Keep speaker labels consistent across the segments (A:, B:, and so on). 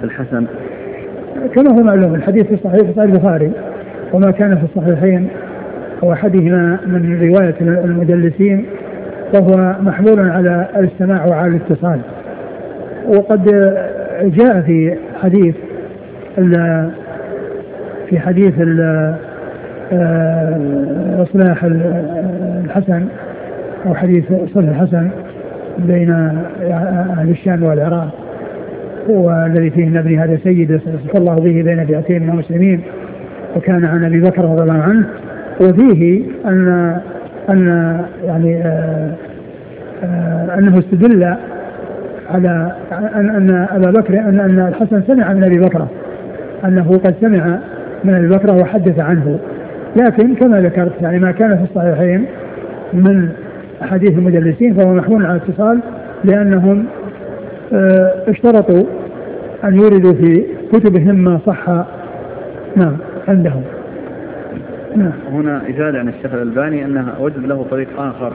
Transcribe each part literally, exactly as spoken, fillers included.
A: الحسن؟
B: كما هو معلوم الحديث في صحيح صحيح البخاري، وما كان في الصحيحين أو أحدهما من رواية المدلسين فهو محمول على السماع وعلى الاتصال. وقد جاء في حديث في حديث إصلاح الحسن أو حديث صلح الحسن بين أهل الشام والعراق، والذي فيه أن ابني هذا سيد صلى الله به بين فئتين من المسلمين، وكان عن أبي بكر رضي الله عنه. وفيه أن أن يعني آآ آآ أنه استدل على أن أن أبا بكر أن أن الحسن سمع من أبي بكر، أنه قد سمع من أبي بكر وحدث عنه. لكن كما ذكرت يعني ما كان في الصحيحين من أحاديث المدلسين فهو محمول على الاتصال، لأنهم اشترطوا أن يوردوا في كتبهم ما صح نعم عندهم.
A: نعم. هنا إجازة عن الشيخ الألباني أنها وجد له طريق آخر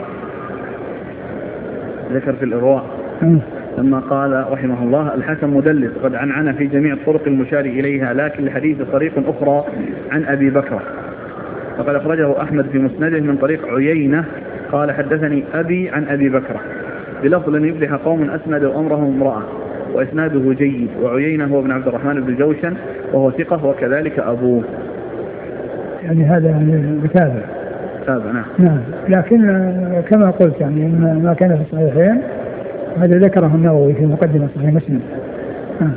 A: ذكر في الإرواء لما قال رحمه الله: الحسن مدلس قد عنعن في جميع الطرق المشار إليها، لكن لحديث طريق أخرى عن أبي بكر، فقد أخرجه أحمد في مسنده من طريق عيينة قال: حدثني أبي عن أبي بكر بلفظ لن يفلح قوم أسندوا أمرهم امرأة، وإسناده جيد. وعيينة هو ابن عبد الرحمن بن جوشن وهو ثقة، وكذلك أبوه.
B: يعني هذا يعني بتابع
A: تابع نعم.
B: نعم. لكن كما قلت يعني ما كان في الصحيحين هذا ذكره النووي في مقدمة صحيح مسلم. نعم.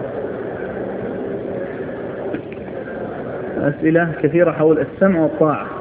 A: أسئلة كثيرة حول السمع والطاعة.